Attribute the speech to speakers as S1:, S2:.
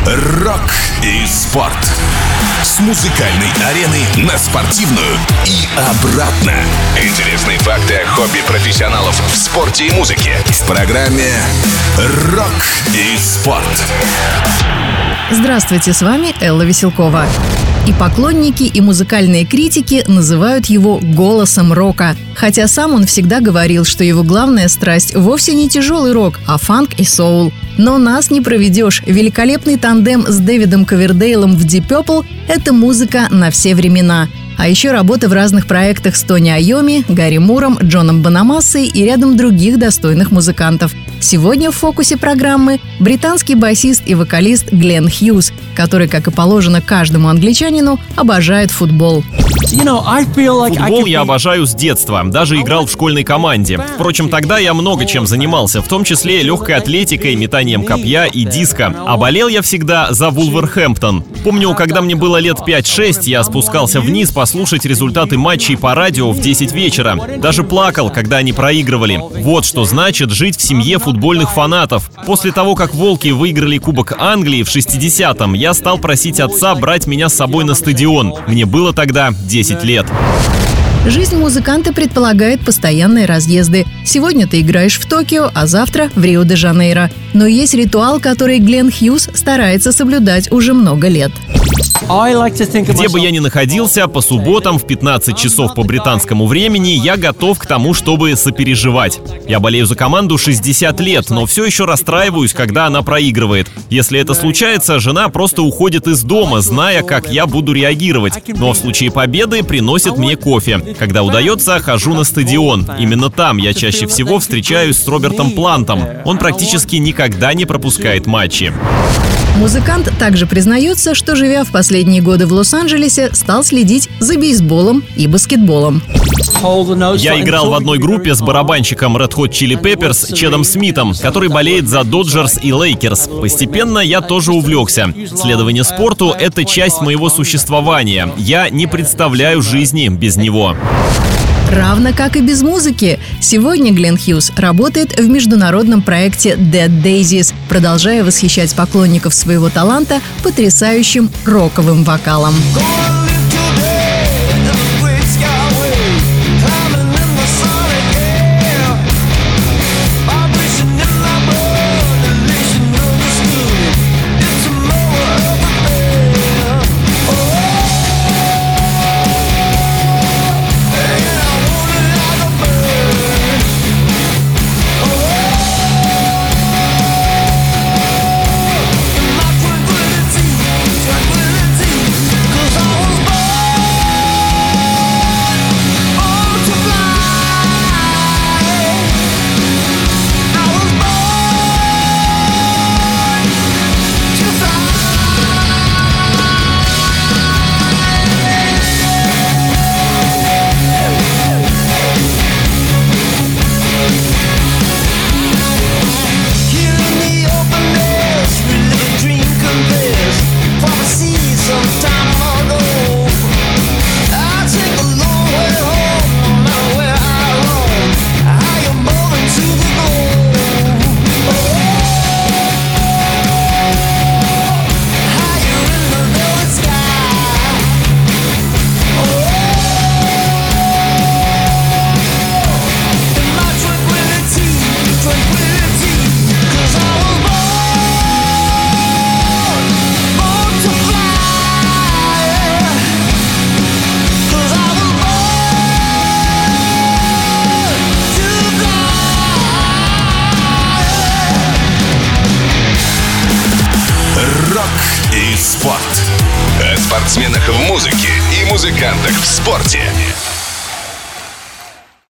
S1: Рок и спорт. С музыкальной арены на спортивную и обратно. Интересные факты о хобби профессионалов в спорте и музыке. В программе «Рок и спорт».
S2: Здравствуйте, с вами Элла Веселкова. И поклонники, и музыкальные критики называют его голосом рока. Хотя сам он всегда говорил, что его главная страсть вовсе не тяжелый рок, а фанк и соул. Но нас не проведешь. Великолепный тандем с Дэвидом Ковердейлом в Deep Purple – это музыка на все времена. А еще работа в разных проектах с Тони Айоми, Гарри Муром, Джоном Бонамассой и рядом других достойных музыкантов. Сегодня в фокусе программы британский басист и вокалист Глен Хьюз, который, как и положено каждому англичанину, обожает футбол.
S3: Футбол я обожаю с детства, даже играл в школьной команде. Впрочем, тогда я много чем занимался, в том числе легкой атлетикой, метанием копья и диска. А болел я всегда за Вулверхэмптон. Помню, когда мне было лет 5-6, я спускался вниз послушать результаты матчей по радио в 10 вечера. Даже плакал, когда они проигрывали. Вот что значит жить в семье футбольных фанатов. После того, как «Волки» выиграли Кубок Англии в 60-м, я стал просить отца брать меня с собой на стадион. Мне было тогда 10 лет.
S2: Жизнь музыканта предполагает постоянные разъезды. Сегодня ты играешь в Токио, а завтра в Рио-де-Жанейро. Но есть ритуал, который Глен Хьюз старается соблюдать уже много лет.
S3: Где бы я ни находился, по субботам в 15 часов по британскому времени я готов к тому, чтобы сопереживать. Я болею за команду 60 лет, но все еще расстраиваюсь, когда она проигрывает. Если это случается, жена просто уходит из дома, зная, как я буду реагировать. Но в случае победы приносит мне кофе. Когда удается, хожу на стадион. Именно там я чаще всего встречаюсь с Робертом Плантом. Он практически никогда не пропускает матчи.
S2: Музыкант также признается, что, живя в последние годы в Лос-Анджелесе, стал следить за бейсболом и баскетболом.
S3: Я играл в одной группе с барабанщиком Red Hot Chili Peppers Чедом Смитом, который болеет за Доджерс и Лейкерс. Постепенно я тоже увлекся. Следование спорту — это часть моего существования. Я не представляю жизни без него.
S2: Равно как и без музыки. Сегодня Глен Хьюз работает в международном проекте Dead Daisies, продолжая восхищать поклонников своего таланта потрясающим роковым вокалом.
S1: Спорт. О спортсменах в музыке и музыкантах в спорте.